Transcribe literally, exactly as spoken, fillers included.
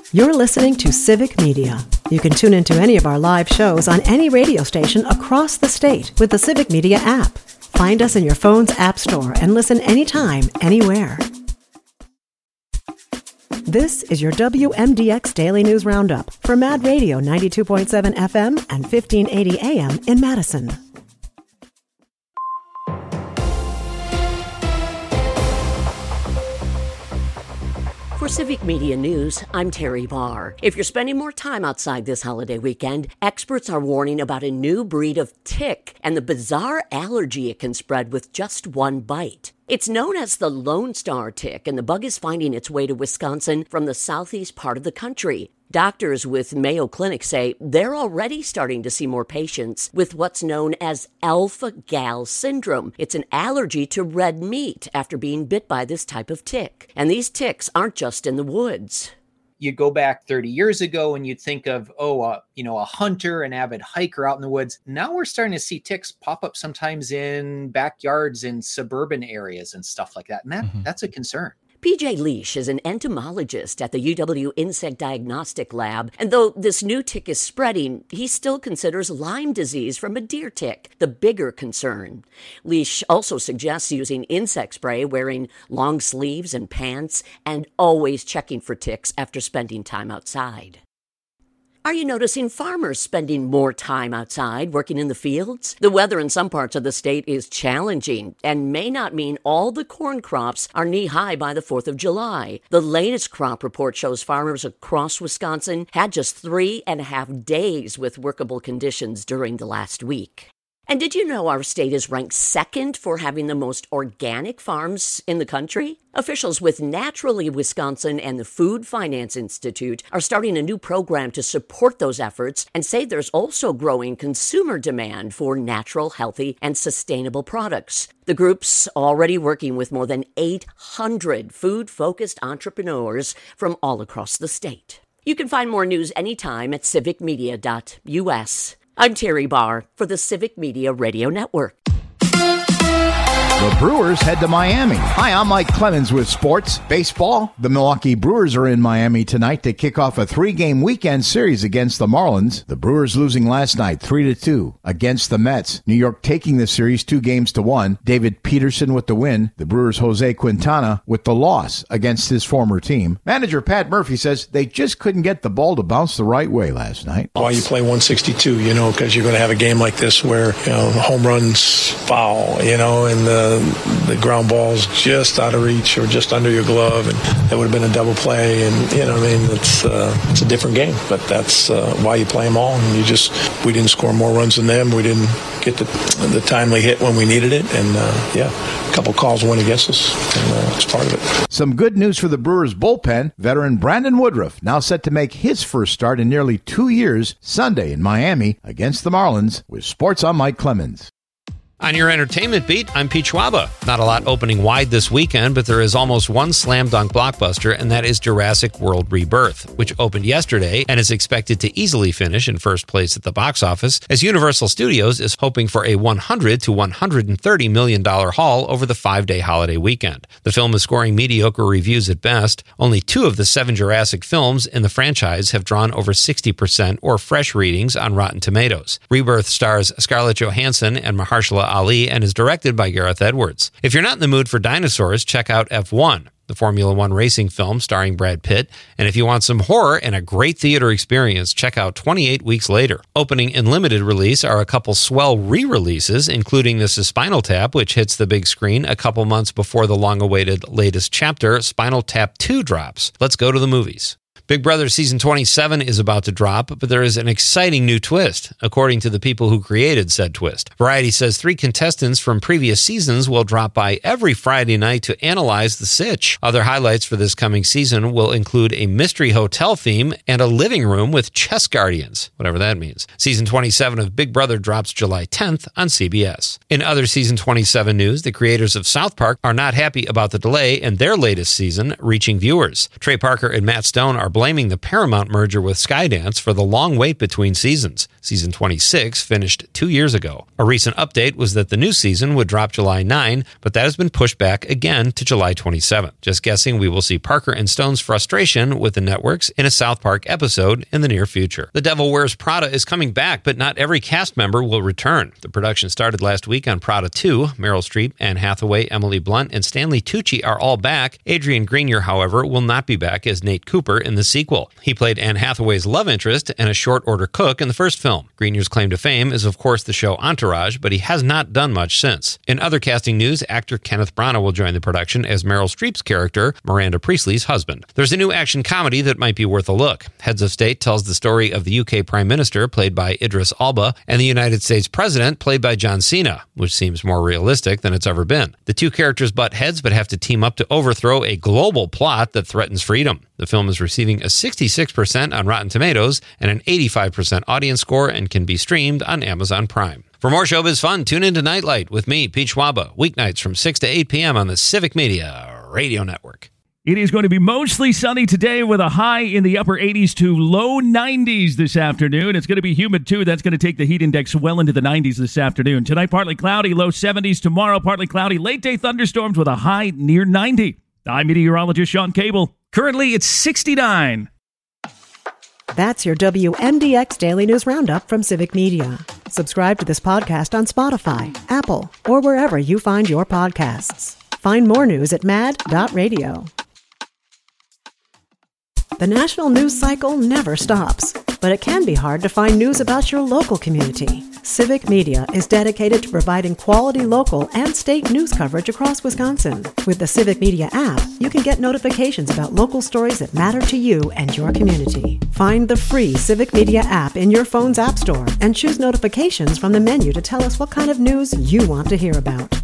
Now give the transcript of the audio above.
You're listening to Civic Media. You can tune into any of our live shows on any radio station across the state with the Civic Media app. Find us in your phone's app store and listen anytime, anywhere. This is your W M D X Daily News Roundup for Mad Radio ninety-two point seven F M and fifteen eighty A M in Madison. For Civic Media News, I'm Terry Barr. If you're spending more time outside this holiday weekend, experts are warning about a new breed of tick and the bizarre allergy it can spread with just one bite. It's known as the Lone Star tick, and the bug is finding its way to Wisconsin from the southeast part of the country. Doctors with Mayo Clinic say they're already starting to see more patients with what's known as alpha-gal syndrome. It's an allergy to red meat after being bit by this type of tick. And these ticks aren't just in the woods. You go back thirty years ago and you'd think of, oh, uh, you know, a hunter, an avid hiker out in the woods. Now we're starting to see ticks pop up sometimes in backyards in suburban areas and stuff like that. And that, mm-hmm. that's a concern. P J Leash is an entomologist at the U W Insect Diagnostic Lab, and though this new tick is spreading, he still considers Lyme disease from a deer tick the bigger concern. Leash also suggests using insect spray, wearing long sleeves and pants, and always checking for ticks after spending time outside. Are you noticing farmers spending more time outside working in the fields? The weather in some parts of the state is challenging and may not mean all the corn crops are knee-high by the fourth of July. The latest crop report shows farmers across Wisconsin had just three and a half days with workable conditions during the last week. And did you know our state is ranked second for having the most organic farms in the country? Officials with Naturally Wisconsin and the Food Finance Institute are starting a new program to support those efforts and say there's also growing consumer demand for natural, healthy, and sustainable products. The group's already working with more than eight hundred food-focused entrepreneurs from all across the state. You can find more news anytime at civic media dot U S. I'm Terry Barr for the Civic Media Radio Network. The Brewers head to Miami. Hi, I'm Mike Clemens with sports. Baseball. The Milwaukee Brewers are in Miami tonight to kick off a three-game weekend series against the Marlins. The Brewers losing last night three to two against the Mets. New York taking the series two games to one. David Peterson with the win. The Brewers' Jose Quintana with the loss against his former team. Manager Pat Murphy says they just couldn't get the ball to bounce the right way last night. Why you play one sixty-two, you know, because you're going to have a game like this where, you know, home runs foul, you know, and the the ground ball's just out of reach or just under your glove, and that would have been a double play. And you know, I mean, it's uh, it's a different game, but that's uh, why you play them all. And you just we didn't score more runs than them. We didn't get the the timely hit when we needed it, and uh, yeah, a couple calls went against us, and uh, it's part of it. Some good news for the Brewers bullpen. Veteran Brandon Woodruff now set to make his first start in nearly two years Sunday in Miami against the Marlins. With Sports, I'm Mike Clemens. On your entertainment beat, I'm Pete Schwaba. Not a lot opening wide this weekend, but there is almost one slam dunk blockbuster, and that is Jurassic World Rebirth, which opened yesterday and is expected to easily finish in first place at the box office, as Universal Studios is hoping for a one hundred to one hundred thirty million dollars haul over the five-day holiday weekend. The film is scoring mediocre reviews at best. Only two of the seven Jurassic films in the franchise have drawn over sixty percent or fresh readings on Rotten Tomatoes. Rebirth stars Scarlett Johansson and Mahershala Ali and is directed by Gareth Edwards. If you're not in the mood for dinosaurs, check out F one, the Formula One racing film starring Brad Pitt. And if you want some horror and a great theater experience, check out twenty-eight Weeks Later. Opening in limited release are a couple swell re-releases, including This is Spinal Tap, which hits the big screen a couple months before the long-awaited latest chapter, Spinal Tap two, drops. Let's go to the movies. Big Brother Season twenty-seven is about to drop, but there is an exciting new twist, according to the people who created said twist. Variety says three contestants from previous seasons will drop by every Friday night to analyze the sitch. Other highlights for this coming season will include a mystery hotel theme and a living room with chess guardians, whatever that means. Season twenty-seven of Big Brother drops July tenth on C B S. In other Season twenty-seven news, the creators of South Park are not happy about the delay in their latest season reaching viewers. Trey Parker and Matt Stone are blaming the Paramount merger with Skydance for the long wait between seasons. Season twenty-six finished two years ago. A recent update was that the new season would drop July ninth, but that has been pushed back again to July twenty-seventh. Just guessing we will see Parker and Stone's frustration with the networks in a South Park episode in the near future. The Devil Wears Prada is coming back, but not every cast member will return. The production started last week on Prada two. Meryl Streep, Anne Hathaway, Emily Blunt, and Stanley Tucci are all back. Adrian Grenier, however, will not be back as Nate Cooper in the sequel. He played Anne Hathaway's love interest and a short-order cook in the first film. Grenier's claim to fame is, of course, the show Entourage, but he has not done much since. In other casting news, actor Kenneth Branagh will join the production as Meryl Streep's character, Miranda Priestley's husband. There's a new action comedy that might be worth a look. Heads of State tells the story of the U K Prime Minister, played by Idris Elba, and the United States President, played by John Cena, which seems more realistic than it's ever been. The two characters butt heads but have to team up to overthrow a global plot that threatens freedom. The film is receiving a sixty-six percent on Rotten Tomatoes and an eighty-five percent audience score and can be streamed on Amazon Prime. For more showbiz fun, tune into Nightlight with me, Pete Schwaba, weeknights from six to eight p.m. on the Civic Media Radio Network. It is going to be mostly sunny today with a high in the upper eighties to low nineties this afternoon. It's going to be humid, too. That's going to take the heat index well into the nineties this afternoon. Tonight, partly cloudy, low seventies. Tomorrow, partly cloudy, late-day thunderstorms with a high near ninety. I'm meteorologist Sean Cable. Currently, it's sixty-nine. That's your W M D X Daily News Roundup from Civic Media. Subscribe to this podcast on Spotify, Apple, or wherever you find your podcasts. Find more news at mad dot radio. The national news cycle never stops, but it can be hard to find news about your local community. Civic Media is dedicated to providing quality local and state news coverage across Wisconsin. With the Civic Media app, you can get notifications about local stories that matter to you and your community. Find the free Civic Media app in your phone's app store and choose notifications from the menu to tell us what kind of news you want to hear about.